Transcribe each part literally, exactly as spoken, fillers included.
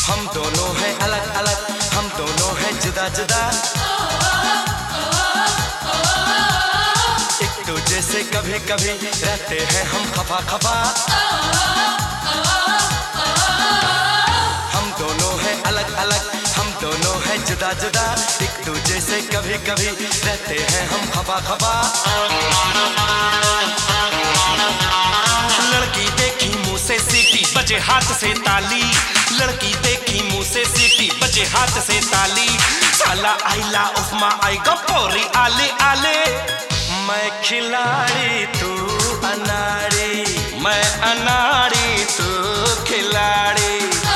हम दोनों हैं अलग अलग, हम दोनों हैं जुदा जुदा। एक दूजे से कभी कभी रहते हैं हम खफा खफा। हम दोनों हैं अलग अलग, हम दोनों हैं जुदा जुदा। एक दूजे से कभी कभी रहते हैं हम खफा खफा। लड़की देखी मुंह से सीटी बजे हाथ से ताली। लड़की देखी मुंह से सीटी बजे हाथ से ताली। साला आइला उफमा आई गपोरी आले आले। मैं खिलाड़ी तू अनाड़ी, मैं अनाड़ी तू खिलाड़ी।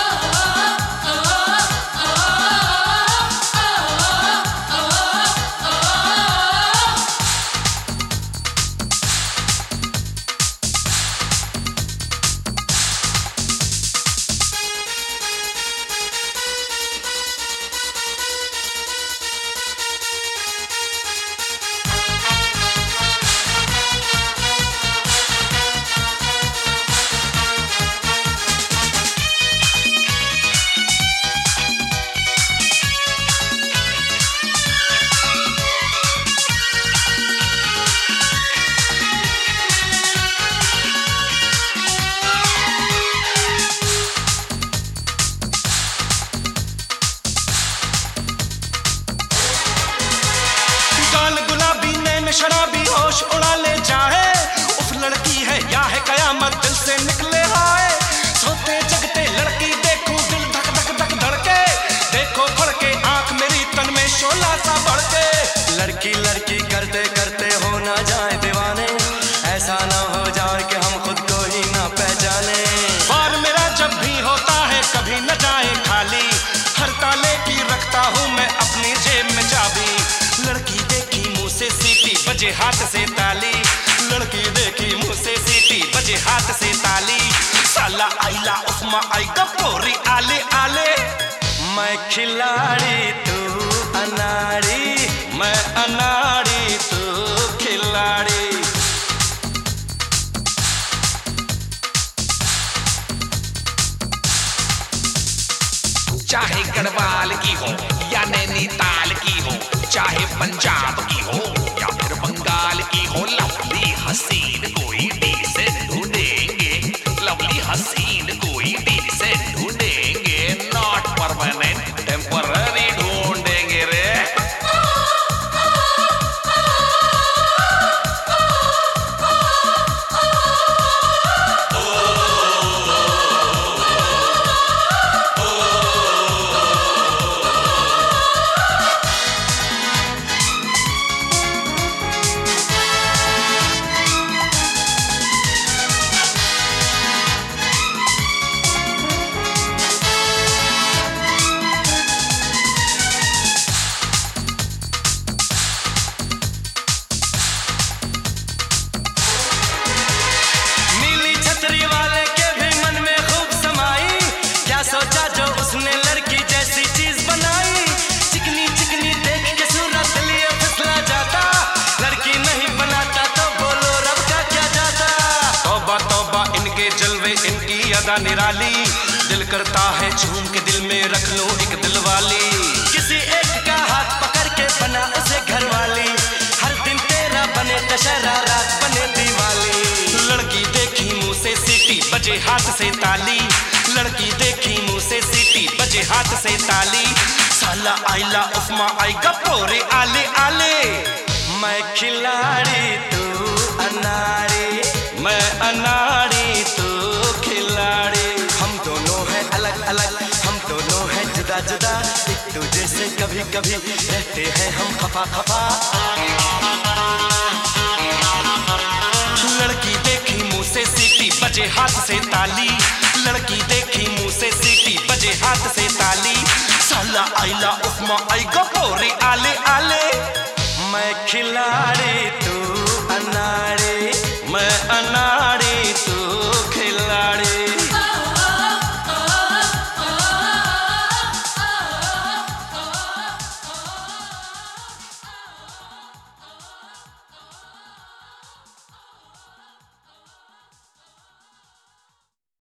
शराबी होश उड़ा ले जाए। उफ लड़की है या है कयामत दिल से निकले आए। सोते जगते लड़की देखूं दिल धक धक धक धड़के। देखो फड़के आंख मेरी तन में शोला सा बढ़के। लड़की लड़की करते करते हो ना जाए दीवाने। ऐसा ना हो जाए कि हम खुद को ही ना पहचाने। बार मेरा जब भी होता है कभी न जाए खाली। हर ताले की रखता हूँ मैं अपनी जेब में चाबी। लड़की देखी मुंह से सीटी बजे हाथ से ताली। लड़की देखी मुंह से सीटी बजे हाथ से ताली। साला आइला उफमा आई गपोरी आले आले। मैं खिलाड़ी तू अनाड़ी, मैं अनाड़ी तू खिलाड़ी। चाहे गढ़वाल की हो या नैनीताल की हो, चाहे पंजाब की हो या फिर बंगाल की हो, लवली हसीन कोई डिसेंट ढूंढेंगे। लवली हसीन कोई डिसेंट ढूंढेंगे। नॉट परमानेंट टेम्पररी ढूंढेंगे रे। सोचा जो उसने लड़की जैसी चीज बनाई। चिकनी चिकनी देख के सूरत लिए फिसला जाता। लड़की नहीं बनाता तो बोलो रब का क्या जाता। तौबा तौबा इनके जलवे इनकी अदा निराली। दिल करता है झूम के दिल में रख लो एक दिल वाली। किसी एक का हाथ पकड़ के बना उसे घर वाली। हर दिन तेरा बने दशहरा रात बने दिवाली। लड़की देखी मुंह से सीटी बजे हाथ से ताली। लड़की देखी मुंह से सीटी बजे हाथ से ताली। साला आइला उफमा आई गपोरे आले आले। मैं खिलाड़ी तू अनाड़ी, मैं अनाड़ी तू खिलाड़ी। हम दोनों हैं अलग अलग, हम दोनों हैं जुदा जुदा। एक दूजे से कभी कभी रहते हैं हम खफा खफा। लड़की देखी मुंह से सीटी बजे हाथ से ताली। लड़की देखी मुंह से सीटी बजे हाथ से ताली। साला आइला उफमा आई गपोरी आले आले। मैं खिलाड़ी